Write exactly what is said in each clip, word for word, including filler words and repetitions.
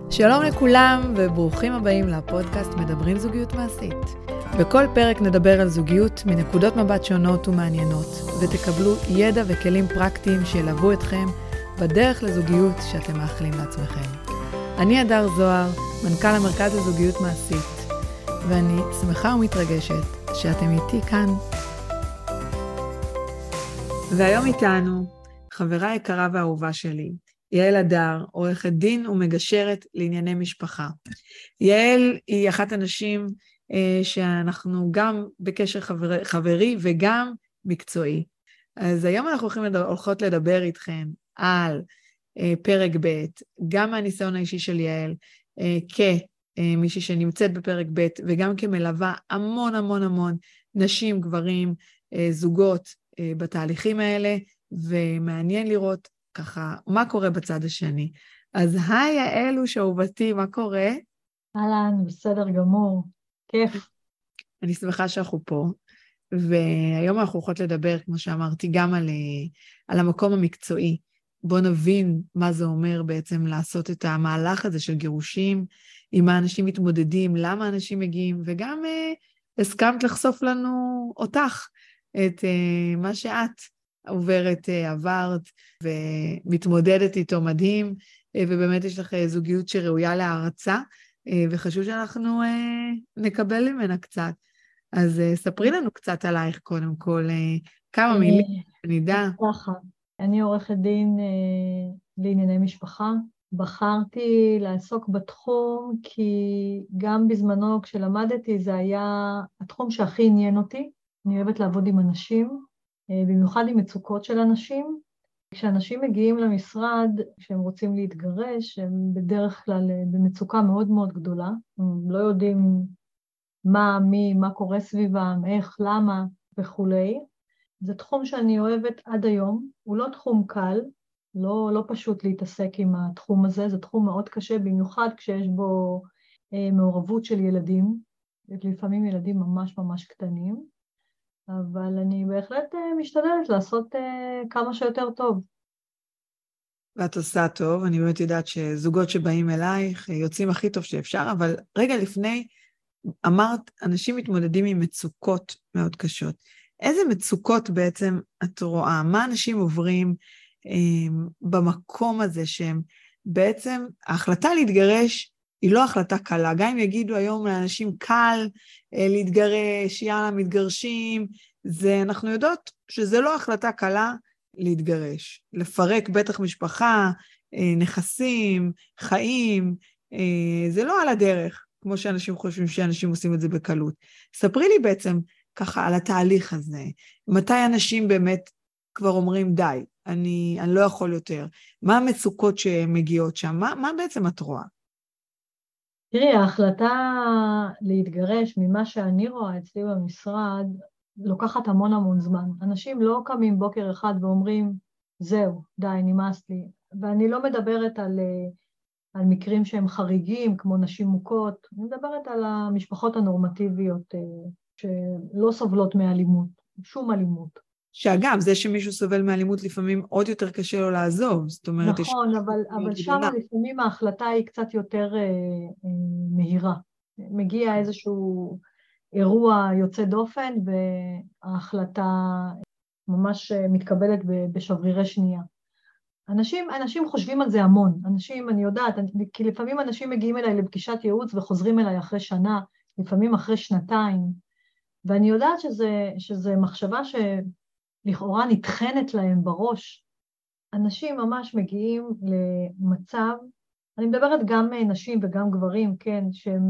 שלום לכולם וברוכים הבאים לפודקאסט מדברים זוגיות מעשית. בכל פרק נדבר על זוגיות מנקודות מבט שונות ומעניינות, ותקבלו ידע וכלים פרקטיים שילוו אתכם בדרך לזוגיות שאתם מאחלים לעצמכם. אני הדר זוהר, מנכ"ל המרכז לזוגיות מעשית, ואני שמחה ומתרגשת שאתם איתי כאן. והיום איתנו חברה יקרה ואהובה שלי, יעל הדר, עורכת דין ומגשרת לענייני משפחה. יעל היא אחת הנשים אה, שאנחנו גם בקשר חבר, חברי וגם מקצועי. אז היום אנחנו הולכים לדבר, הולכות לדבר איתכם על אה, פרק ב', גם מהניסיון האישי של יעל, אה, כמישהי שנמצאת בפרק ב', וגם כמלווה המון המון המון נשים, גברים, אה, זוגות אה, בתהליכים האלה, ומעניין לראות ככה, מה קורה בצד השני. אז היי יעל שאהובתי, מה קורה? אהלן, בסדר גמור, כיף. אני שמחה שאנחנו פה, והיום אנחנו הולכות לדבר, כמו שאמרתי, גם על, על המקום המקצועי. בוא נבין מה זה אומר בעצם לעשות את המהלך הזה של גירושים, עם מה אנשים מתמודדים, למה אנשים מגיעים, וגם אה, הסכמת לחשוף לנו אותך, את אה, מה שאת עוברת, עברת ומתמודדת איתו מדהים, ובאמת יש לך זוגיות שראויה להערצה, וחשוב שאנחנו נקבל ממנה קצת. אז ספרי לנו קצת עלייך קודם כל, כמה מילים, נדע. אני עורכת דין לענייני משפחה, בחרתי לעסוק בתחום, כי גם בזמנו כשלמדתי זה היה התחום שהכי עניין אותי, אני אוהבת לעבוד עם אנשים, במיוחד עם מצוקות של אנשים. כשאנשים מגיעים למשרד, כשהם רוצים להתגרש, הם בדרך כלל במצוקה מאוד מאוד גדולה. הם לא יודעים מה, מי, מה קורה סביבם, איך, למה וכו'. זה תחום שאני אוהבת עד היום. הוא לא תחום קל, לא, לא פשוט להתעסק עם התחום הזה. זה תחום מאוד קשה, במיוחד כשיש בו אה, מעורבות של ילדים, לפעמים ילדים ממש ממש קטנים. אבל אני בהחלט משתדלת לעשות כמה שיותר טוב. ואת עושה טוב, אני באמת יודעת שזוגות שבאים אלייך יוצאים הכי טוב שאפשר, אבל רגע לפני, אמרת, אנשים מתמודדים עם מצוקות מאוד קשות. איזה מצוקות בעצם את רואה? מה אנשים עוברים אה, במקום הזה שהם בעצם, ההחלטה להתגרש היא לא החלטה קלה, גם אם יגידו היום לאנשים קל אה, להתגרש, יאללה מתגרשים, זה, אנחנו יודעות שזה לא החלטה קלה להתגרש, לפרק בטח משפחה, אה, נכסים, חיים, אה, זה לא על הדרך, כמו שאנשים חושבים שאנשים עושים את זה בקלות. ספרי לי בעצם ככה על התהליך הזה, מתי אנשים באמת כבר אומרים די, אני, אני לא יכול יותר, מה המצוקות שמגיעות שם, מה, מה בעצם את רואה? תראי, ההחלטה להתגרש ממה שאני רואה אצלי במשרד, לוקחת המון המון זמן. אנשים לא קמים בוקר אחד ואומרים, זהו, די, נמאס לי. ואני לא מדברת על, על מקרים שהם חריגים, כמו נשים מוכות, אני מדברת על המשפחות הנורמטיביות, שלא סובלות מאלימות, שום אלימות. שאגב, זה שמישהו סובל מאלימות לפעמים עוד יותר קשה לו לעזוב, זאת אומרת... נכון, יש... אבל, אבל שם לפעמים ההחלטה היא קצת יותר אה, אה, מהירה. מגיע איזשהו אירוע יוצא דופן, וההחלטה ממש מתקבלת בשברירי שנייה. אנשים, אנשים חושבים על זה המון. אנשים, אני יודעת, כי לפעמים אנשים מגיעים אליי לפגישת ייעוץ וחוזרים אליי אחרי שנה, לפעמים אחרי שנתיים, ואני יודעת שזה, שזה מחשבה ש... לכאורה נתחנת להם בראש. אנשים ממש מגיעים למצב, אני מדברת גם נשים וגם גברים, כן, שהם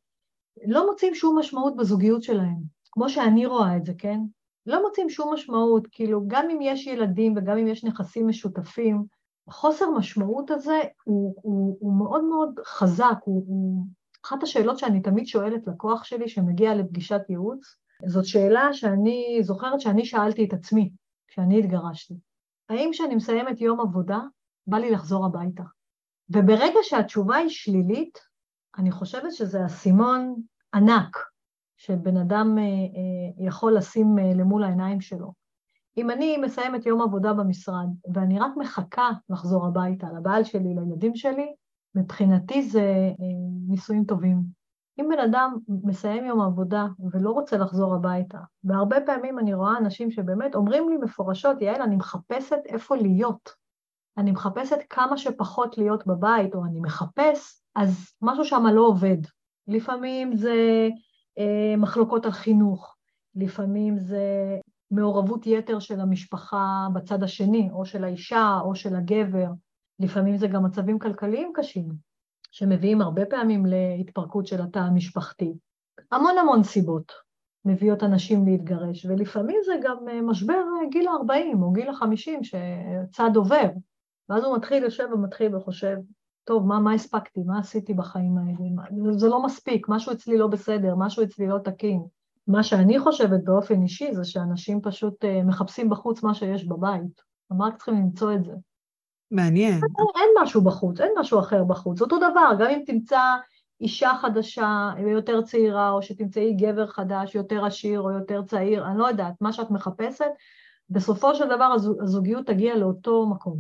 לא מוצאים שום משמעות בזוגיות שלהם, כמו שאני רואה את זה, כן? לא מוצאים שום משמעות, כאילו גם אם יש ילדים וגם אם יש נכסים משותפים, חוסר משמעות הזה הוא, הוא, הוא מאוד מאוד חזק, הוא, הוא אחת השאלות שאני תמיד שואלת לקוח שלי שמגיע לפגישת ייעוץ, זאת שאלה שאני זוכרת שאני שאלתי את עצמי, כשאני התגרשתי. האם כשאני מסיימת יום עבודה, בא לי לחזור הביתה? וברגע שהתשובה היא שלילית, אני חושבת שזה הסימון ענק, שבן אדם יכול לשים למול העיניים שלו. אם אני מסיימת יום עבודה במשרד, ואני רק מחכה לחזור הביתה, לבעל שלי, לילדים שלי, מבחינתי זה נישואים טובים. אם בן אדם מסיים יום עבודה ולא רוצה לחזור הביתה, והרבה פעמים אני רואה אנשים שבאמת אומרים לי מפורשות, יעל, אני מחפשת איפה להיות. אני מחפשת כמה שפחות להיות בבית, או אני מחפש, אז משהו שם לא עובד. לפעמים זה אה, מחלוקות על חינוך, לפעמים זה מעורבות יתר של המשפחה בצד השני, או של האישה, או של הגבר. לפעמים זה גם מצבים כלכליים קשים, שמביאים הרבה פעמים להתפרקות של התא המשפחתי. המון המון סיבות מביאות אנשים להתגרש, ולפעמים זה גם משבר גיל ה-ארבעים או גיל ה-חמישים שצד עובר, ואז הוא מתחיל לשב ומתחיל וחושב, טוב, מה, מה הספקתי, מה עשיתי בחיים האלה? זה לא מספיק, משהו אצלי לא בסדר, משהו אצלי לא תקין. מה שאני חושבת באופן אישי זה שאנשים פשוט מחפשים בחוץ מה שיש בבית, הם רק צריכים למצוא את זה. מעניין. אין, אין משהו בחוץ, אין משהו אחר בחוץ. אותו דבר, גם אם תמצא אישה חדשה יותר צעירה, או שתמצאי גבר חדש יותר עשיר או יותר צעיר, אני לא יודעת, מה שאת מחפשת, בסופו של דבר הזוגיות תגיע לאותו מקום.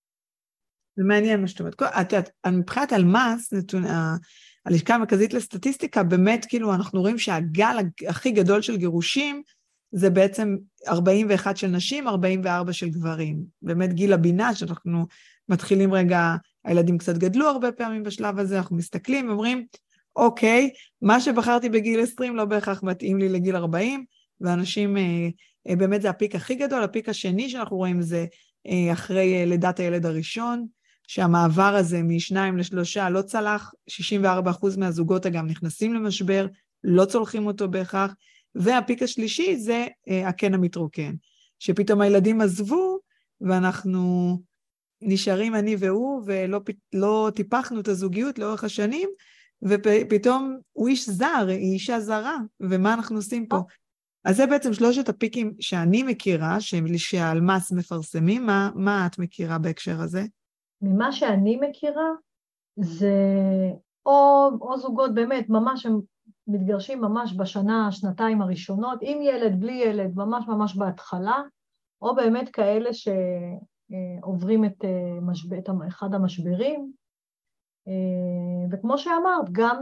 זה מעניין מה שאת אומרת. מבחינת הלמ"ס, הלשכה המרכזית לסטטיסטיקה, באמת כאילו אנחנו רואים שהגל הכי גדול של גירושים, זה בעצם ארבעים ואחת של נשים, ארבעים וארבע של גברים. באמת גיל הבינה, שאנחנו מתחילים רגע, הילדים קצת גדלו הרבה פעמים בשלב הזה, אנחנו מסתכלים ואומרים, אוקיי, מה שבחרתי בגיל עשרים לא בהכרח מתאים לי לגיל ארבעים, ואנשים, באמת זה הפיק הכי גדול, הפיק השני שאנחנו רואים זה אחרי לידת הילד הראשון, שהמעבר הזה משניים לשלושה לא צלח, שישים וארבעה אחוז מהזוגות אגם נכנסים למשבר, לא צולחים אותו בהכרח, והפיק השלישי זה הקן המתרוקן, שפתאום הילדים עזבו, ואנחנו נשארים אני והוא, ולא לא טיפחנו את הזוגיות לאורך השנים, ופתאום הוא איש זר, היא אישה זרה, ומה אנחנו עושים פה? אז זה בעצם שלושת הפיקים שאני מכירה, שהלמ"ס מפרסמים, מה, מה את מכירה בהקשר הזה? ממה שאני מכירה, זה או, או זוגות באמת, ממש הם מתגרשים ממש בשנה, שנתיים הראשונות, עם ילד, בלי ילד, ממש ממש בהתחלה, או באמת כאלה שעוברים את, משבר, את אחד המשברים, וכמו שאמרת, גם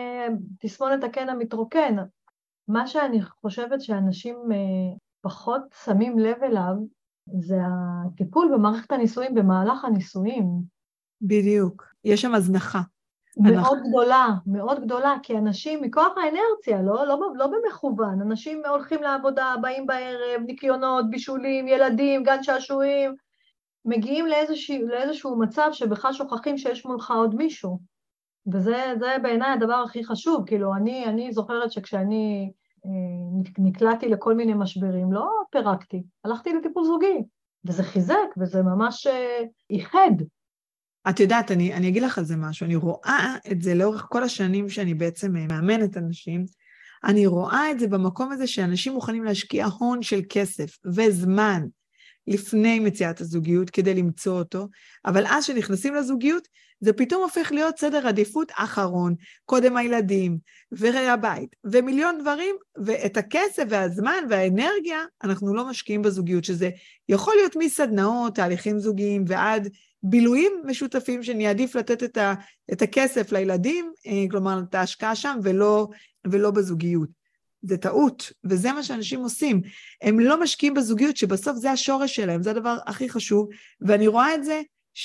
תסמונת הקן המתרוקן, מה שאני חושבת שאנשים פחות שמים לב אליו, זה הטיפול במערכת הנישואים, במהלך הנישואים. בדיוק, יש שם הזנחה. מאוד אנחנו... גדולה, מאוד גדולה, כי אנשים מכוח האנרציה, לא, לא, לא במכוון, אנשים הולכים לעבודה, באים בערב, ניקיונות, בישולים, ילדים, גן שעשועים, מגיעים לאיזשהו, לאיזשהו מצב שבכלל שוכחים שיש מולך עוד מישהו. וזה זה בעיניי הדבר הכי חשוב, כאילו אני, אני זוכרת שכשאני אה, נקלעתי לכל מיני משברים, לא פירקתי, הלכתי לטיפול זוגי, וזה חיזק, וזה ממש אה, איחד. את יודעת, אני, אני אגיד לך על זה משהו, אני רואה את זה לאורך כל השנים שאני בעצם מאמנת אנשים, אני רואה את זה במקום הזה שאנשים מוכנים להשקיע הון של כסף וזמן לפני מציאת הזוגיות כדי למצוא אותו, אבל אז שנכנסים לזוגיות, זה פתאום הופך להיות סדר עדיפות אחרון, קודם הילדים והבית ומיליון דברים, ואת הכסף והזמן והאנרגיה אנחנו לא משקיעים בזוגיות, שזה יכול להיות מסדנאות, תהליכים זוגיים ועד בילויים משותפים שאני אעדיף לתת את, ה, את הכסף לילדים, כלומר את ההשקעה שם ולא, ולא בזוגיות. זה טעות, וזה מה שאנשים עושים. הם לא משקיעים בזוגיות, שבסוף זה השורש שלהם, זה הדבר הכי חשוב, ואני רואה את זה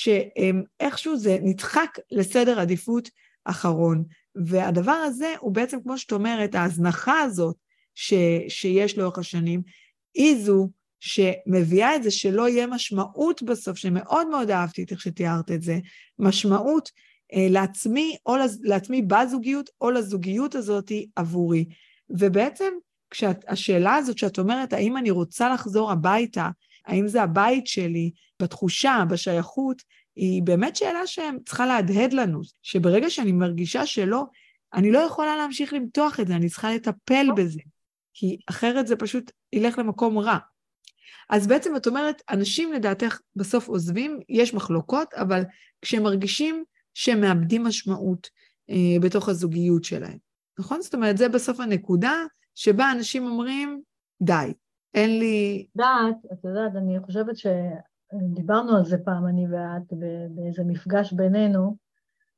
שאיכשהו זה נדחק לסדר עדיפות אחרון, והדבר הזה הוא בעצם, כמו שאת אומרת, ההזנחה הזאת ש, שיש לאורך השנים, היא זו שמביאה את זה שלא יהיה משמעות בסוף, שמאוד מאוד אהבתי את איך שתיארת את זה, משמעות אה, לעצמי, או לעצמי בזוגיות, או לזוגיות הזאת עבורי. ובעצם, כשהשאלה הזאת שאת אומרת, האם אני רוצה לחזור הביתה, האם זה הבית שלי, בתחושה, בשייכות, היא באמת שאלה שצריכה להדהד לנו, שברגע שאני מרגישה שלא, אני לא יכולה להמשיך למתוח את זה, אני צריכה לטפל בזה, כי אחרת זה פשוט ילך למקום רע. אז בעצם את אומרת, אנשים לדעתך בסוף עוזבים, יש מחלוקות, אבל כשהם מרגישים שהם מאבדים משמעות אה, בתוך הזוגיות שלהם. נכון? זאת אומרת, זה בסוף הנקודה שבה אנשים אומרים, די, אין לי... דעת, את יודעת, אני חושבת שדיברנו על זה פעם, אני ואת, באיזה מפגש בינינו,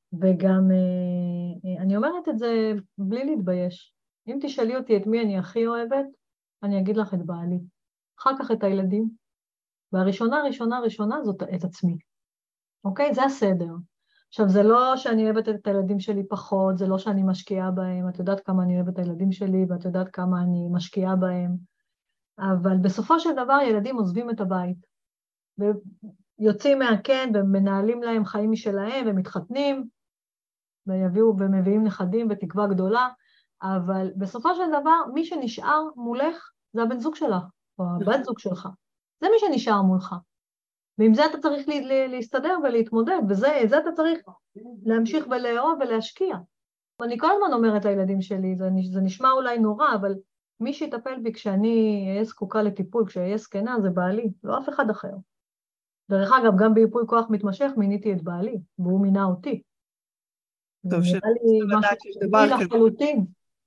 וגם, אני אומרת את זה בלי להתבייש. אם תשאלי אותי את מי אני הכי אוהבת, אני אגיד לך את בעלי. אחר כך את הילדים. והראשונה, ראשונה, ראשונה זאת את עצמי. אוקיי? זה הסדר. עכשיו, זה לא שאני אוהבת את הילדים שלי פחות, זה לא שאני משקיעה בהם, את יודעת כמה אני אוהבת את הילדים שלי, ואת יודעת כמה אני משקיעה בהם, אבל בסופו של דבר ילדים עוזבים את הבית, ויוצאים מהקן ומנהלים להם חיים משלהם, ומתחתנים, ויביאו ומביאים נכדים בתקווה גדולה, אבל בסופו של דבר, מי שנשאר מולך, זה הבן זוג שלך, או הבת זוג שלך. זה מי שנשאר מולך. ועם זה אתה צריך להסתדר ולהתמודד, וזה זה אתה צריך להמשיך ולאהוב ולהשקיע. אני כל הזמן אומרת לילדים שלי, זה, זה נשמע אולי נורא, אבל מי שיטפל בי כשאני אהיה זקוקה לטיפול, כשאהיה זקנה, זה בעלי, לא אף אחד אחר. דרך אגב, גם ביפוי כוח מתמשך מיניתי את בעלי, והוא מינה אותי. טוב, נראה לי משהו טבעי לחלוטין.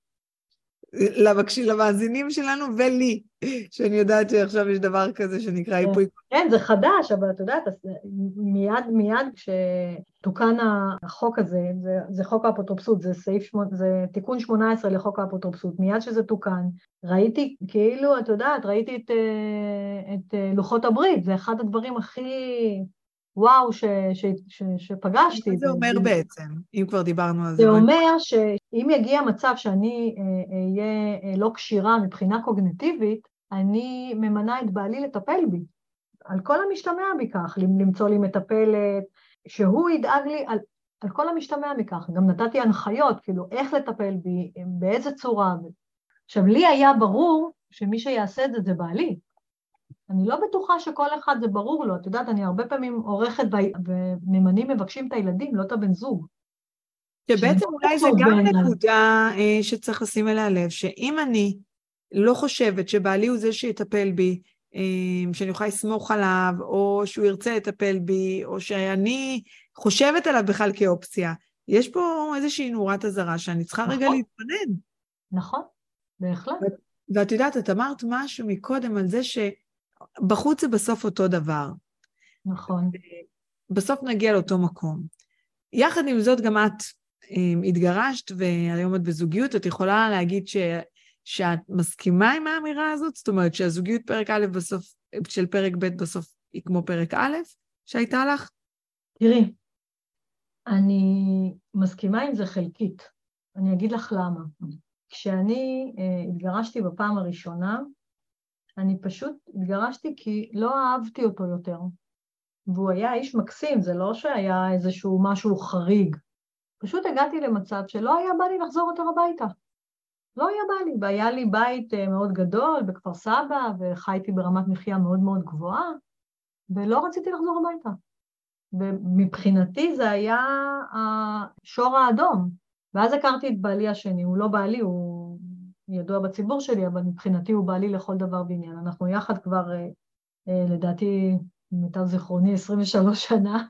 למאזינים שלנו ולי, שאני יודעת שעכשיו יש דבר כזה שנקרא ייפוי כוח. כן, זה חדש, אבל את יודעת, מיד, מיד כשתוקן החוק הזה, זה, זה חוק האפוטרופסות, זה סעיף, זה תיקון שמונה עשרה לחוק האפוטרופסות, מיד שזה תוקן, ראיתי, כאילו, את יודעת, ראיתי את, את לוחות הברית, זה אחד הדברים הכי וואו ש, ש, ש, שפגשתי. מה זה אומר זה, בעצם, אם כבר דיברנו על זה? זה אומר שאם יגיע מצב שאני אהיה לא קשירה מבחינה קוגניטיבית, אני ממנה את בעלי לטפל בי, על כל המשתמע מכך, למצוא לי מטפלת, שהוא ידאג לי על, על כל המשתמע מכך. גם נתתי הנחיות, כאילו, איך לטפל בי, באיזה צורה. עכשיו, לי היה ברור שמי שיעשה את זה זה בעלי. אני לא בטוחה שכל אחד זה ברור לו. את יודעת, אני הרבה פעמים עורכת וממנים מבקשים את הילדים, לא את הבן זוג. שבעצם אולי זה גם נקודה שצריך לשים אליה לב, שאם אני לא חושבת שבעלי הוא זה שיטפל בי, שאני יכולה לסמוך עליו, או שהוא ירצה לטפל בי, או שאני חושבת עליו בכלל כאופציה, יש פה איזושהי נורת הזרה שאני צריכה רגע להתבונן. נכון, בהחלט. ואת יודעת, את אמרת משהו מקודם על זה שבחוץ זה בסוף אותו דבר. נכון. בסוף נגיע לאותו מקום. יחד עם זאת גם את התגרשת, והיום את בזוגיות, את יכולה להגיד ש... שאת מסכימה עם האמירה הזאת? זאת אומרת שהזוגיות פרק א' בסוף, של פרק ב' בסוף היא כמו פרק א' שהייתה לך? תראי, אני מסכימה עם זה חלקית. אני אגיד לך למה. כשאני אה, התגרשתי בפעם הראשונה, אני פשוט התגרשתי כי לא אהבתי אותו יותר. והוא היה איש מקסים, זה לא שהיה איזשהו משהו חריג. פשוט הגעתי למצב שלא היה בא לי לחזור יותר הביתה. לא היה בא לי, והיה לי בית מאוד גדול בכפר סבא, וחייתי ברמת מחיה מאוד מאוד גבוהה, ולא רציתי לחזור הביתה. ומבחינתי זה היה השור האדום. ואז הכרתי את בעלי השני, הוא לא בעלי, הוא ידוע בציבור שלי, אבל מבחינתי הוא בעלי לכל דבר בעניין. אנחנו יחד כבר, לדעתי, מיטב זיכרוני, עשרים ושלוש שנה,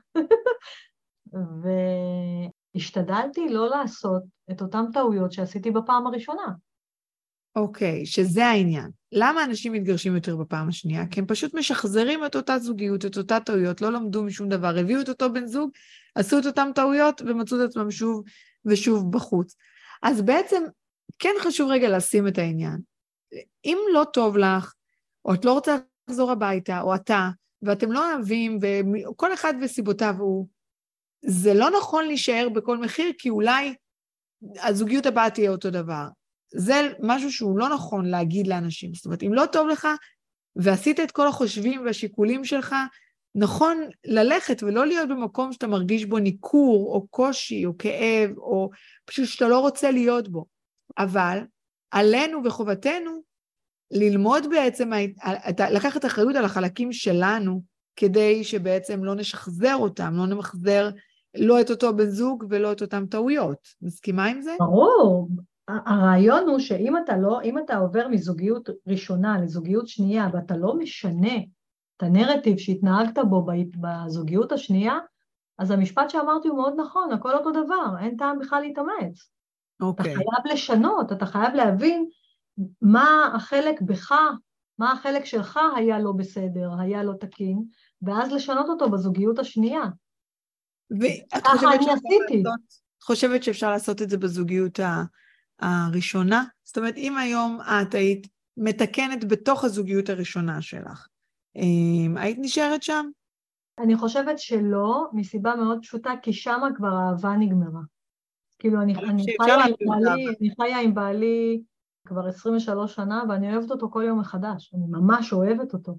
והשתדלתי לא לעשות את אותם טעויות שעשיתי בפעם הראשונה. אוקיי, okay, שזה העניין. למה אנשים מתגרשים יותר בפעם השנייה? כי הם פשוט משחזרים את אותה זוגיות, את אותה טעויות, לא למדו משום דבר, הביאו את אותו בן זוג, עשו את אותם טעויות ומצאו את עצמם שוב ושוב בחוץ. אז בעצם כן חשוב רגע לשים את העניין. אם לא טוב לך, או את לא רוצה לחזור הביתה, או אתה, ואתם לא אוהבים, וכל אחד וסיבותיו הוא, זה לא נכון להישאר בכל מחיר, כי אולי הזוגיות הבאה תהיה אותו דבר. זה משהו שהוא לא נכון להגיד לאנשים. זאת אומרת, אם לא טוב לך, ועשית את כל החושבים והשיקולים שלך, נכון ללכת ולא להיות במקום שאתה מרגיש בו ניכור, או קושי, או כאב, או פשוט שאתה לא רוצה להיות בו. אבל עלינו וחובתנו ללמוד בעצם, לקחת אחריות על החלקים שלנו, כדי שבעצם לא נשחזר אותם, לא נמחזר לא את אותו בן זוג ולא את אותם טעויות. מסכימה עם זה? ברור. הרעיון הוא שאם אתה לא, אם אתה עובר מזוגיות ראשונה לזוגיות שנייה, ואתה לא משנה את הנרטיב שהתנהגת בו בזוגיות השנייה, אז המשפט שאמרתי הוא מאוד נכון, הכל אותו דבר, אין טעם בכלל להתאמץ. Okay. אתה חייב לשנות, אתה חייב להבין מה החלק בך, מה החלק שלך היה לא בסדר, היה לא תקין, ואז לשנות אותו בזוגיות השנייה. ואת ככה חושבת אני שאפשר עשיתי. לעשות, חושבת שאפשר לעשות את זה בזוגיות ה- הראשונה? זאת אומרת, אם היום את היית מתקנת בתוך הזוגיות הראשונה שלך, אה, היית נשארת שם? אני חושבת שלא, מסיבה מאוד פשוטה, כי שמה כבר האהבה נגמרה. כאילו, אני, אני שאפשר חיה עם להעביר את האהבה. בעלי, אני חיה עם בעלי כבר עשרים ושלוש שנה, ואני אוהבת אותו כל יום מחדש. אני ממש אוהבת אותו.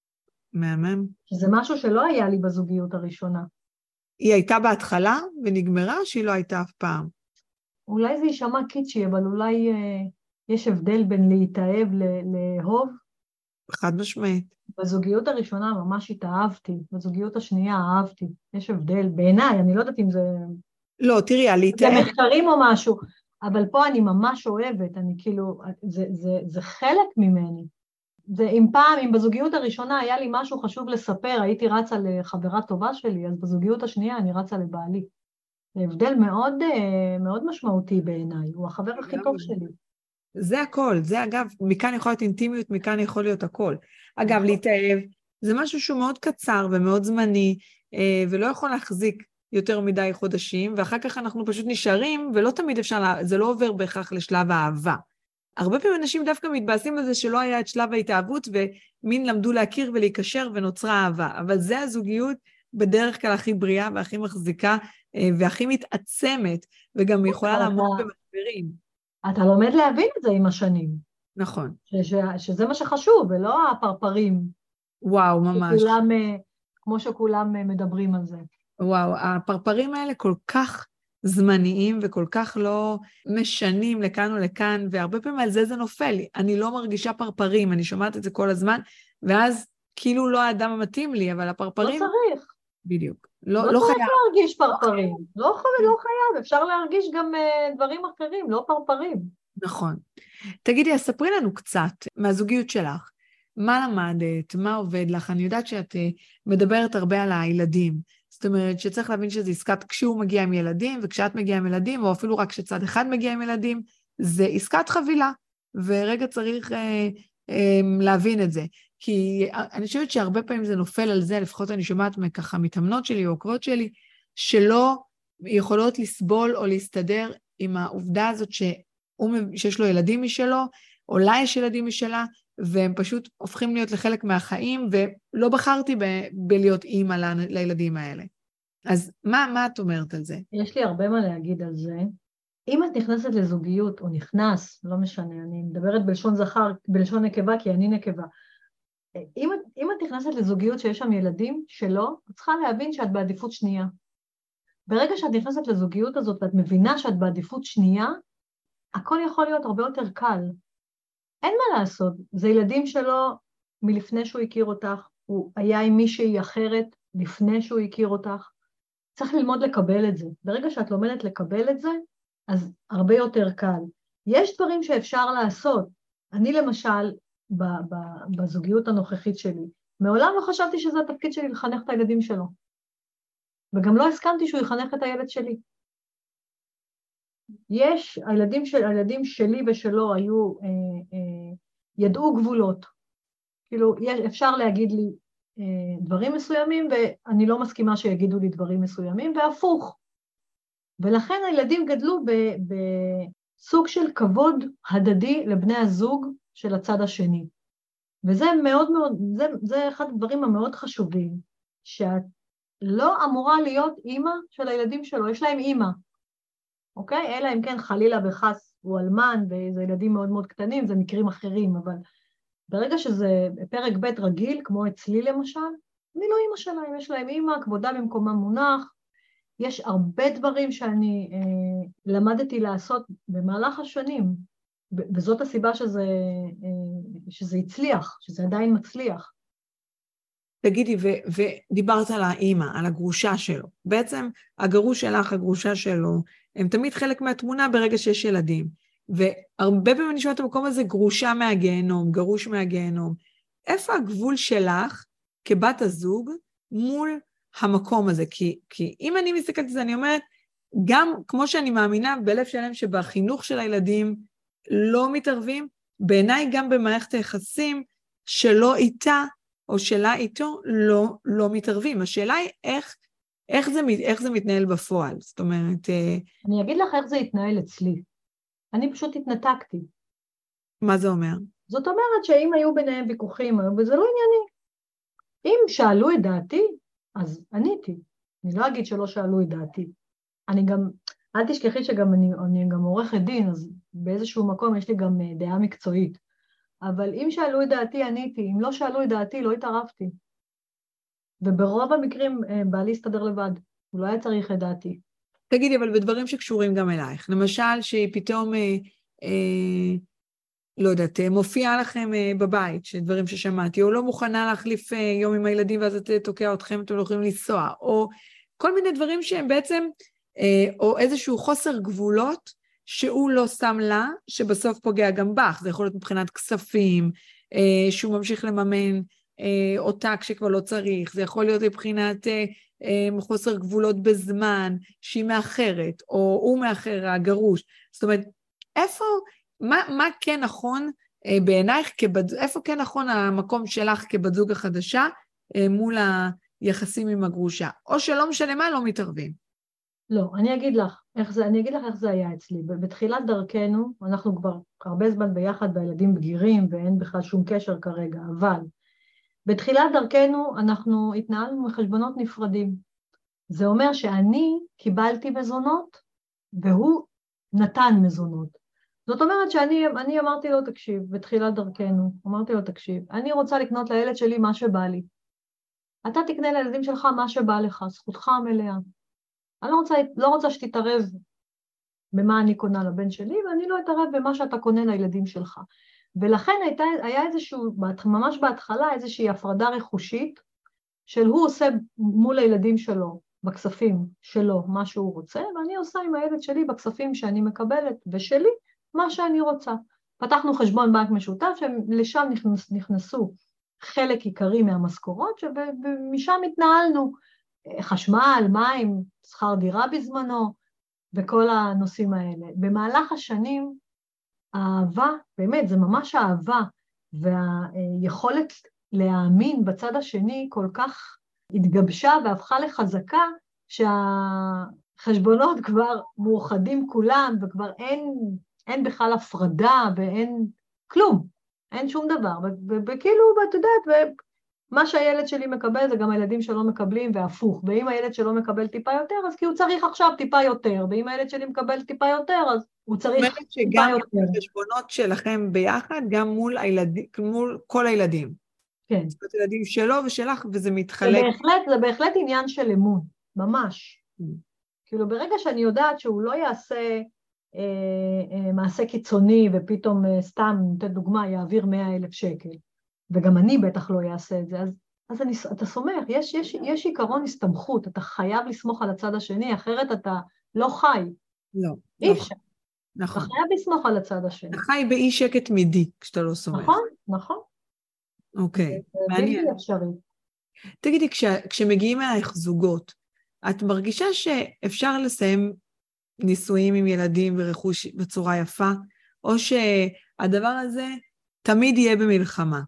מהמם. שזה משהו שלא היה לי בזוגיות הראשונה. היא הייתה בהתחלה ונגמרה, שהיא לא הייתה אף פעם. אולי זה יישמע קיצ'י, אבל אולי אה, יש הבדל בין להתאהב ל- לאהוב. חד משמעית. בזוגיות הראשונה ממש התאהבתי, בזוגיות השנייה אהבתי. יש הבדל בעיניי, אני לא יודעת אם זה... לא, תראי, זה להתאהב, מחקרים או משהו, אבל פה אני ממש אוהבת, אני כאילו, זה, זה, זה חלק ממני. זה, אם פעם, אם בזוגיות הראשונה היה לי משהו חשוב לספר, הייתי רצה לחברה טובה שלי, אז בזוגיות השנייה אני רצה לבעלי. זה הבדל מאוד, מאוד משמעותי בעיניי, הוא החבר הכי טוב שלי. זה הכל, זה אגב, מכאן יכול להיות אינטימיות, מכאן יכול להיות הכל. אגב, להתאהב, זה משהו שהוא מאוד קצר ומאוד זמני, ולא יכול להחזיק יותר מדי חודשים, ואחר כך אנחנו פשוט נשארים, ולא תמיד אפשר, זה לא עובר בהכרח לשלב האהבה. הרבה פעמים אנשים דווקא מתבאסים על זה שלא היה את שלב ההתאהבות, ומין למדו להכיר ולהיקשר ונוצרה אהבה. אבל זה הזוגיות בדרך כלל הכי בריאה והכי מחזיקה, והכי מתעצמת, וגם יכולה לעמוד במשברים. אתה לומד להבין את זה עם השנים. נכון. ש- ש- שזה מה שחשוב, ולא הפרפרים. וואו, ממש. שכולם, כמו שכולם מדברים על זה. וואו, הפרפרים האלה כל כך זמניים וכל כך לא משנים לכאן ולכאן, והרבה פעמים על זה זה נופל. אני לא מרגישה פרפרים, אני שומעת את זה כל הזמן, ואז כאילו לא האדם המתאים לי, אבל הפרפרים... לא צריך. בדיוק. לא, לא, לא לא צריך חייב. להרגיש פרפרים. לא חייב, לא חייב. אפשר להרגיש גם uh, דברים אחרים, לא פרפרים. נכון. תגידי, אז ספרי לנו קצת מהזוגיות שלך. מה למדת? מה עובד לך? אני יודעת שאת uh, מדברת הרבה על הילדים. זאת אומרת שצריך להבין שזה עסקת כשהוא מגיע עם ילדים, וכשאת מגיעה עם ילדים, או אפילו רק כשצד אחד מגיע עם ילדים, זה עסקת חבילה. ורגע צריך uh, um, להבין את זה. כי אני חושבת שהרבה פעמים זה נופל על זה, לפחות אני שומעת מככה מתאמנות שלי או עוקבות שלי, שלא יכולות לסבול או להסתדר עם העובדה הזאת שהוא, שיש לו ילדים משלו, או לה יש ילדים משלה, והם פשוט הופכים להיות לחלק מהחיים, ולא בחרתי ב- בלהיות אימא ל- לילדים האלה. אז מה, מה את אומרת על זה? יש לי הרבה מה להגיד על זה. אם את נכנסת לזוגיות, או נכנס, לא משנה, אני מדברת בלשון זכר, בלשון נקבה, כי אני נקבה. אם, אם את נכנסת לזוגיות שיש שם ילדים שלא, את צריכה להבין שאת בעדיפות שנייה. ברגע שאת נכנסת לזוגיות הזאת, ואת מבינה שאת בעדיפות שנייה, הכל יכול להיות הרבה יותר קל. אין מה לעשות, זה ילדים שלו מלפני שהוא הכיר אותך, הוא היה עם מישהי אחרת לפני שהוא הכיר אותך, צריך ללמוד לקבל את זה. ברגע שאת לומדת לקבל את זה, אז הרבה יותר קל. יש דברים שאפשר לעשות. אני למשל, בזוגיות הנוכחית שלי, מעולם לא חשבתי שזה התפקיד שלי לחנך את הילדים שלו. וגם לא הסכמתי שהוא יחנך את הילד שלי. יש, הילדים, של, הילדים שלי ושלו היו, אה, אה, ידעו גבולות. כאילו, יש, אפשר להגיד לי אה, דברים מסוימים, ואני לא מסכימה שיגידו לי דברים מסוימים, והפוך. ולכן הילדים גדלו בסוג של כבוד הדדי לבני הזוג של הצד השני. וזה מאוד מאוד, זה, זה אחד הדברים המאוד חשובים, שאת לא אמורה להיות אימא של הילדים שלו, יש להם אימא. אוקיי? אלא אם כן חלילה וחס הוא אלמן, וזה ילדים מאוד מאוד קטנים, זה מקרים אחרים, אבל ברגע שזה פרק ב' רגיל, כמו אצלי למשל, אני לא אימא שלהם, יש להם אימא, כבודה במקומה מונח, יש הרבה דברים שאני אה, למדתי לעשות במהלך השנים, וזאת הסיבה שזה, אה, שזה הצליח, שזה עדיין מצליח. תגידי, ו- ודיברת על האימא, על הגרושה שלו. בעצם הגרוש שלך, הגרושה שלו, הם תמיד חלק מהתמונה ברגע שיש ילדים. והרבה פעמים אני שומעת את המקום הזה, גרושה מהגיהנום, גרוש מהגיהנום. איפה הגבול שלך כבת הזוג מול המקום הזה? כי, כי אם אני מסתכלת על זה, אני אומרת, גם כמו שאני מאמינה בלב שלם שבחינוך של הילדים לא מתערבים, בעיניי גם במערכת היחסים שלא איתה, או שלה איתו, לא, לא מתערבים. השאלה היא איך איך זה, איך זה מתנהל בפועל? זאת אומרת... אני אגיד לך איך זה יתנהל אצלי. אני פשוט התנתקתי. מה זה אומר? זאת אומרת שאם היו ביניהם ויכוחים, וזה לא ענייני. אם שאלו את דעתי, אז עניתי. אני לא אגיד שלא שאלו את דעתי. אני גם, אל תשכחי שגם אני, אני גם עורכת דין, אז באיזשהו מקום יש לי גם דעה מקצועית. אבל אם שאלו את דעתי, עניתי. אם לא שאלו את דעתי, לא התערבתי. וברוב המקרים בעלי הסתדר לבד. הוא לא היה צריך את דעתי. תגידי, אבל בדברים שקשורים גם אלייך. למשל, שפתאום, אה, אה, לא יודעת, מופיע לכם אה, בבית, שדברים ששמעתי, או לא מוכנה להחליף אה, יום עם הילדים, ואז את תוקע אתכם, אתם לא יכולים לנסוע, או כל מיני דברים שהם בעצם, אה, או איזשהו חוסר גבולות, שהוא לא שם לה, שבסוף פוגע גם בך. זה יכול להיות מבחינת כספים, אה, שהוא ממשיך לממן אה, אותה כשכבר לא צריך, זה יכול להיות מבחינת... אה, חוסר גבולות בזמן, שהיא מאחרת, או הוא מאחר, הגרוש. זאת אומרת, איפה, מה, מה כן נכון בעינייך, כבת, איפה כן נכון המקום שלך כבת זוג החדשה, מול היחסים עם הגרושה? או שלא משנה מה, לא מתערבים. לא, אני אגיד לך, איך זה, אני אגיד לך איך זה היה אצלי. בתחילת דרכנו, אנחנו כבר הרבה זמן ביחד, והילדים בגירים, ואין בכלל שום קשר כרגע, אבל... בתחילת דרכנו אנחנו התנהלנו מחשבונות נפרדים. זה אומר שאני קיבלתי מזונות, והוא נתן מזונות. זאת אומרת שאני אני אמרתי לו, תקשיב, בתחילת דרכנו, אמרתי לו, תקשיב, אני רוצה לקנות לילד שלי מה שבא לי. אתה תקנה לילדים שלך מה שבא לך, זכותך המלאה. אני לא רוצה, לא רוצה שתתערב במה אני קונה לבן שלי, ואני לא אתערב במה שאתה קונה לילדים שלך. ולכן הייתה, היה איזשהו, ממש בהתחלה, איזושהי הפרדה רכושית, של הוא עושה מול הילדים שלו, בכספים שלו, מה שהוא רוצה, ואני עושה עם הילד שלי בכספים שאני מקבלת, ושלי, מה שאני רוצה. פתחנו חשבון בנק משותף, שלשם נכנס, נכנסו חלק עיקרי מהמשכורות, ומשם התנהלנו חשמל, מים, שכר דירה בזמנו, וכל הנושאים האלה. במהלך השנים, האהבה, באמת, זה ממש האהבה, והיכולת להאמין בצד השני כל כך התגבשה והפכה לחזקה, שהחשבונות כבר מאוחדים כולם, וכבר אין, אין בכלל הפרדה, ואין כלום, אין שום דבר, וכאילו, ואת יודעת, מה שהילד שלי מקבל זה גם הילדים שלו מקבלים, והפוך, ואם הילד שלו מקבל טיפה יותר, אז כי הוא צריך עכשיו טיפה יותר, ואם הילד שלי מקבל טיפה יותר, אז הוא צריך טיפה יותר. שגם החשבונות שלכם ביחד, גם מול, הילדים, מול כל הילדים. כן. זאת אומרת, ילדים שלו ושלך, וזה מתחלק. זה בהחלט, זה בהחלט עניין של אמון, ממש. Mm. כאילו, ברגע שאני יודעת שהוא לא יעשה אה, אה, מעשה קיצוני, ופתאום אה, סתם, נתן דוגמה, יעביר מאה אלף שקל, וגם אני בטח לא יעשה את זה, אז, אז אני, אתה סומך, יש, יש, יש עיקרון הסתמכות, אתה חייב לסמוך על הצד השני, אחרת אתה לא חי. לא. אי אפשר. נכון. אתה חייב לסמוך על הצד השני. אתה חי באי שקט מידי, כשאתה לא סומך. נכון, נכון. אוקיי, מעניין. תגידי, כש, כשמגיעים אלייך זוגות, את מרגישה שאפשר לסיים נישואים עם ילדים ורכוש בצורה יפה, או שהדבר הזה תמיד יהיה במלחמה?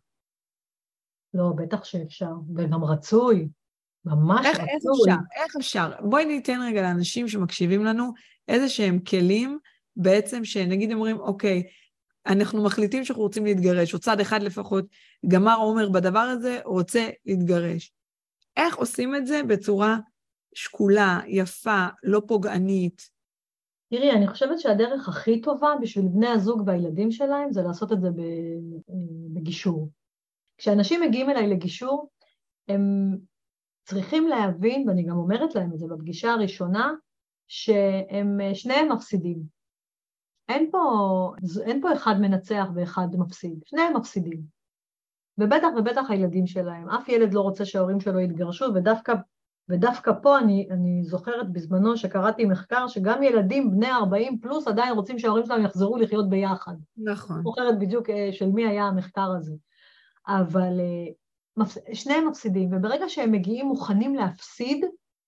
לא, בטח שאפשר, וגם רצוי, ממש איך, רצוי. איך אפשר? איך אפשר? בואי ניתן רגע לאנשים שמקשיבים לנו איזה שהם כלים, בעצם שנגיד אומרים, אוקיי, אנחנו מחליטים שאנחנו רוצים להתגרש, או צד אחד לפחות גמר עומר בדבר הזה, רוצה להתגרש. איך עושים את זה בצורה שקולה, יפה, לא פוגענית? תראי, אני חושבת שהדרך הכי טובה בשביל בני הזוג והילדים שלהם, זה לעשות את זה בגישור. כשאנשים מגיעים אליי לגישור, הם צריכים להבין, ואני גם אומרת להם את זה בפגישה הראשונה, שהם שניהם מפסידים. אין פה, אין פה אחד מנצח ואחד מפסיד, שניהם מפסידים. ובטח ובטח הילדים שלהם. אף ילד לא רוצה שההורים שלו יתגרשו, ודווקא, ודווקא פה אני, אני זוכרת בזמנו שקראתי מחקר, שגם ילדים בני ארבעים פלוס עדיין רוצים שההורים שלהם יחזרו לחיות ביחד. נכון. זוכרת בדיוק של מי היה המחקר הזה. אבל שניהם מפסידים, וברגע שהם מגיעים מוכנים להפסיד,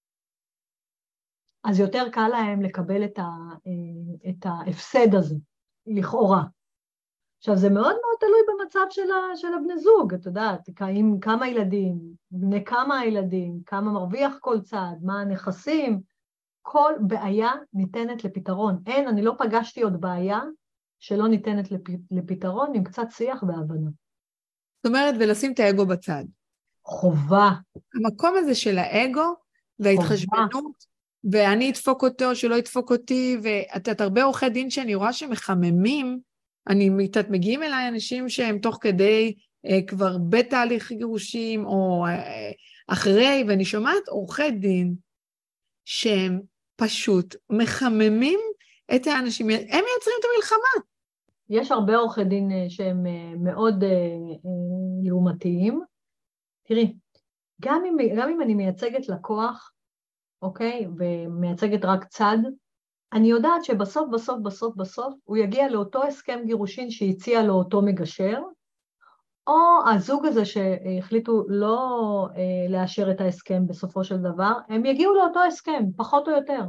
אז יותר קל להם לקבל את, ה, את ההפסד הזה, לכאורה. עכשיו, זה מאוד מאוד תלוי במצב של, ה, של הבני זוג, את יודעת, עם כמה ילדים, בני כמה הילדים, כמה מרוויח כל צד, מה הנכסים, כל בעיה ניתנת לפתרון. אין, אני לא פגשתי עוד בעיה שלא ניתנת לפ, לפתרון עם קצת שיח והבנה. זאת אומרת, ולשים את האגו בצד. חובה. המקום הזה של האגו וההתחשבנות, ואני אדפוק אותו, שלא ידפוק אותי, ואת הרבה עורכי דין שאני רואה שמחממים, אני מגיעים אליי אנשים שהם תוך כדי אה, כבר בתהליך גירושים, או אה, אחרי, ואני שומעת עורכי דין, שהם פשוט מחממים את האנשים, הם מייצרים את המלחמה. יש הרבה עורכי דין שהם מאוד לעומתיים. תראי, גם אם, גם אם אני מייצגת לקוח, אוקיי, ומייצגת רק צד, אני יודעת שבסוף, בסוף, בסוף, בסוף, הוא יגיע לאותו הסכם גירושין שהציע לו אותו מגשר, או הזוג הזה שהחליטו לא לאשר את ההסכם בסופו של דבר, הם יגיעו לאותו הסכם, פחות או יותר.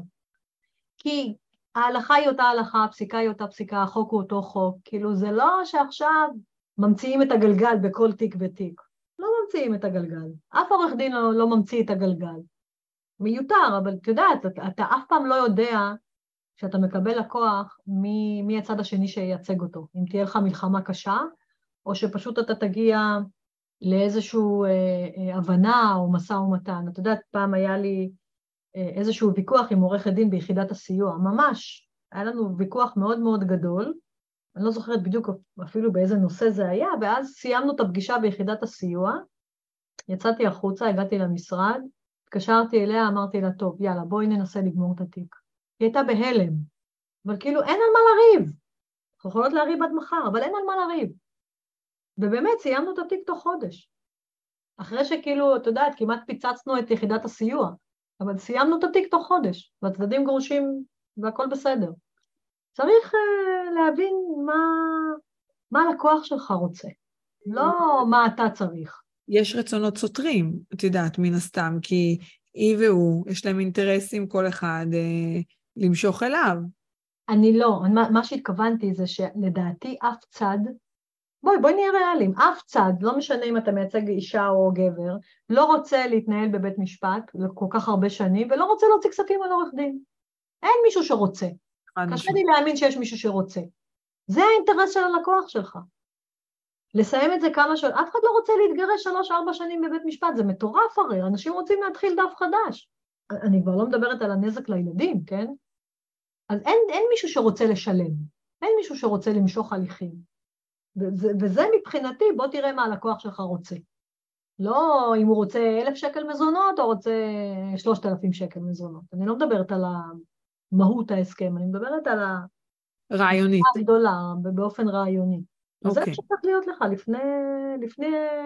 כי ההלכה היא אותה הלכה, הפסיקה היא אותה פסיקה, החוק הוא אותו חוק, כאילו זה לא שעכשיו ממציאים את הגלגל בכל תיק ותיק. לא ממציאים את הגלגל. אף עורך דין לא, לא ממציא את הגלגל. מיותר, אבל אתה יודעת, אתה, אתה אף פעם לא יודע שאתה מקבל לקוח מי, מי הצד השני שייצג אותו. אם תהיה לך מלחמה קשה, או שפשוט אתה תגיע לאיזושהי אה, אה, הבנה או משא ומתן. אתה יודעת, פעם היה לי אה, איזשהו ויכוח עם עורכת דין ביחידת הסיוע, ממש. היה לנו ויכוח מאוד מאוד גדול, אני לא זוכרת בדיוק אפילו באיזה נושא זה היה, ואז סיימנו את הפגישה ביחידת הסיוע, יצאתי החוצה, הגעתי למשרד, התקשרתי אליה, אמרתי לה, טוב, יאללה, בואי ננסה לגמור את התיק. היא הייתה בהלם, אבל כאילו אין על מה לריב. אנחנו יכולות להריב עד מחר, אבל אין על מה לריב. ובאמת סיימנו את התיק תוך חודש. אחרי שכאילו, אתה יודעת, כמעט פיצצנו את יחידת הסיוע, אבל סיימנו את התיק תוך חודש, והצדדים גרושים והכל בסדר. צריך uh, להבין מה, מה הלקוח שלך רוצה, לא מה אתה צריך. יש רצונות סותרים, את יודעת, מן הסתם, כי היא והוא, יש להם אינטרסים כל אחד אה, למשוך אליו. אני לא, מה, מה שהתכוונתי זה שלדעתי אף צד, בואי, בואי נהיה ריאליים, אף צד, לא משנה אם אתה מייצג אישה או גבר, לא רוצה להתנהל בבית משפט לכל כך הרבה שנים, ולא רוצה להוציא כספים על עורך דין. אין מישהו שרוצה. קשה לי להאמין שיש מישהו שרוצה. זה האינטרס של הלקוח שלך. לסיים את זה כמה שעות, אף אחד לא רוצה להתגרש שלוש ארבע שנים בבית משפט, זה מטורף הרי, אנשים רוצים להתחיל דף חדש. אני כבר לא מדברת על הנזק לילדים, כן? אז אין, אין מישהו שרוצה לשלם, אין מישהו שרוצה למשוך הליכים. וזה, וזה מבחינתי, בוא תראה מה הלקוח שלך רוצה. לא אם הוא רוצה אלף שקל מזונות, או רוצה שלושת אלפים שקל מזונות. אני לא מדברת על המהות ההסכם, אני מדברת על ה... רעיונית. הגדולה, באופן רעיוני. אז אוקיי. זה שצריך להיות לך לפני, לפני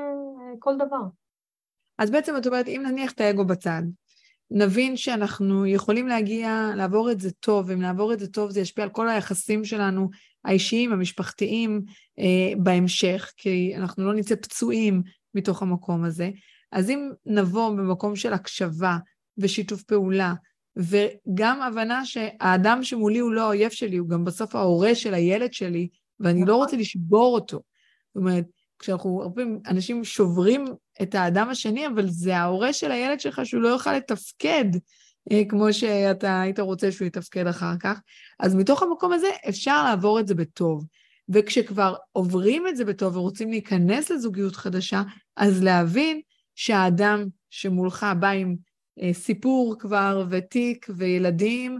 כל דבר. אז בעצם את אומרת, אם נניח את האגו בצד, נבין שאנחנו יכולים להגיע, לעבור את זה טוב, אם נעבור את זה טוב, זה ישפיע על כל היחסים שלנו, האישיים, המשפחתיים, אה, בהמשך, כי אנחנו לא נצא פצועים מתוך המקום הזה. אז אם נבוא במקום של הקשבה ושיתוף פעולה, וגם הבנה שהאדם שמולי הוא לא האויב שלי, הוא גם בסוף ההורה של הילד שלי, ואני לא רוצה לשבור אותו. זאת אומרת, כשאנחנו, הרבה אנשים שוברים את האדם השני, אבל זה ההורה של הילד שלך שהוא לא יוכל לתפקד, כמו שאתה היית רוצה שהוא יתפקד אחר כך. אז מתוך המקום הזה אפשר לעבור את זה בטוב. וכשכבר עוברים את זה בטוב ורוצים להיכנס לזוגיות חדשה, אז להבין שהאדם שמולך בא עם סיפור כבר ותיק וילדים,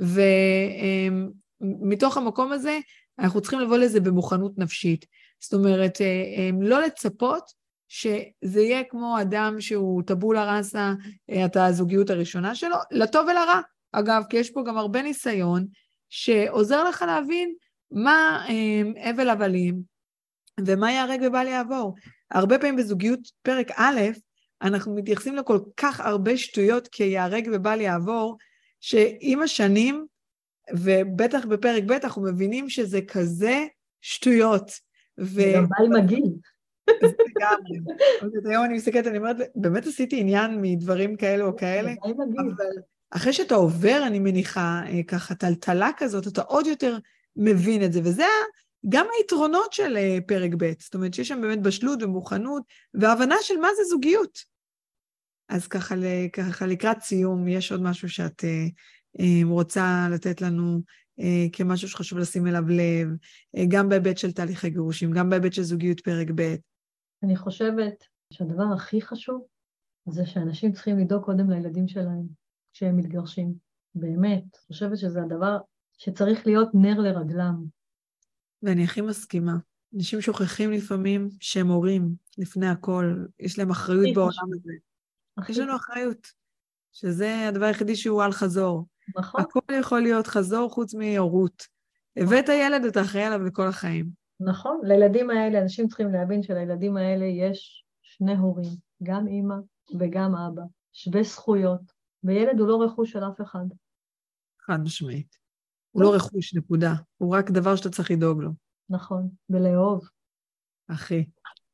ומתוך המקום הזה אנחנו צריכים לבוא לזה במוכנות נפשית. זאת אומרת, לא לצפות שזה יהיה כמו אדם שהוא טבולה ראסה, את הזוגיות הראשונה שלו, לטוב ולרע. אגב, כי יש פה גם הרבה ניסיון שעוזר לך להבין מה אבל הבלים ומה יהרג ובל יעבור. הרבה פעמים בזוגיות פרק א', אנחנו מתייחסים לכל כך הרבה שטויות כיהרג ובל יעבור, שעם השנים, ובטח בפרק ב' אנחנו מבינים שזה כזה שטויות. גם בא עם הגיל. זה גמרי. היום אני מסתכלת, אני אומרת, באמת עשיתי עניין מדברים כאלה או כאלה, אבל אחרי שאתה עובר, אני מניחה, ככה, טלטלה כזאת, אתה עוד יותר מבין את זה, וזה גם היתרונות של פרק ב', זאת אומרת שיש שם באמת בשלות ומוכנות, והבנה של מה זה זוגיות. אז ככה, ככה לקראת סיום, יש עוד משהו שאת רוצה לתת לנו כמשהו שחשוב לשים אליו לב, גם בהיבט של תהליכי גירושים, גם בהיבט של זוגיות פרק ב'. אני חושבת שהדבר הכי חשוב זה שאנשים צריכים לדאוג קודם לילדים שלהם כשהם מתגרשים. באמת, אני חושבת שזה הדבר שצריך להיות נר לרגלם. ואני הכי מסכימה. אנשים שוכחים לפעמים שהם הורים לפני הכל, יש להם אחריות בעולם הזה. יש לנו אחריות, שזה הדבר היחידי שהוא על חזור. נכון. הכל יכול להיות חזור חוץ מהורות. הבאת ילד, אתה אחראי עליו לכל החיים. נכון, לילדים האלה, אנשים צריכים להבין שלילדים האלה יש שני הורים, גם אמא וגם אבא, שווה זכויות, וילד הוא לא רכוש של אף אחד. חד משמעית. הוא לא רכוש, נקודה. הוא רק דבר שאתה צריך לדאוג לו. נכון, ולאהוב. אחי.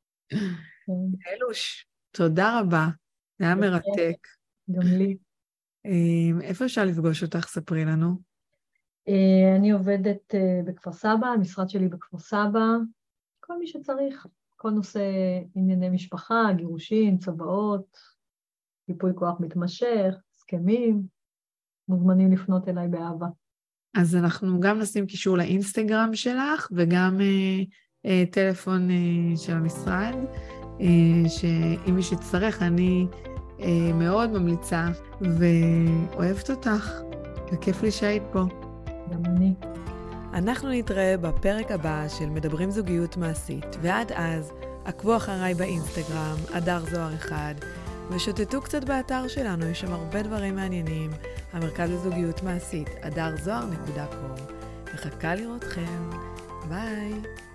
אלוש, תודה רבה. זה היה מרתק. גם לי. איפה אפשר לפגוש אותך? ספרי לנו. אני עובדת בכפר סבא, המשרד שלי בכפר סבא, כל מי שצריך, כל נושא ענייני משפחה, גירושים, צבאות, ייפוי כוח מתמשך, הסכמים, מוזמנים לפנות אליי באהבה. אז אנחנו גם נשים קישור לאינסטגרם שלך, וגם אה, אה, טלפון אה, של המשרד, אה, שאם מי שצטרך, אני אה, מאוד ממליצה, ואוהבת אותך, וכיף לי שהיית פה. גם אני. אנחנו נתראה בפרק הבא של מדברים זוגיות מעשית, ועד אז עקבו אחריי באינסטגרם, אדר זוהר אחד, ושוטטו קצת באתר שלנו, יש שם הרבה דברים מעניינים, המרכז לזוגיות מעשית, אדר זוהר נקודה קום. מחכה לראותכם, ביי!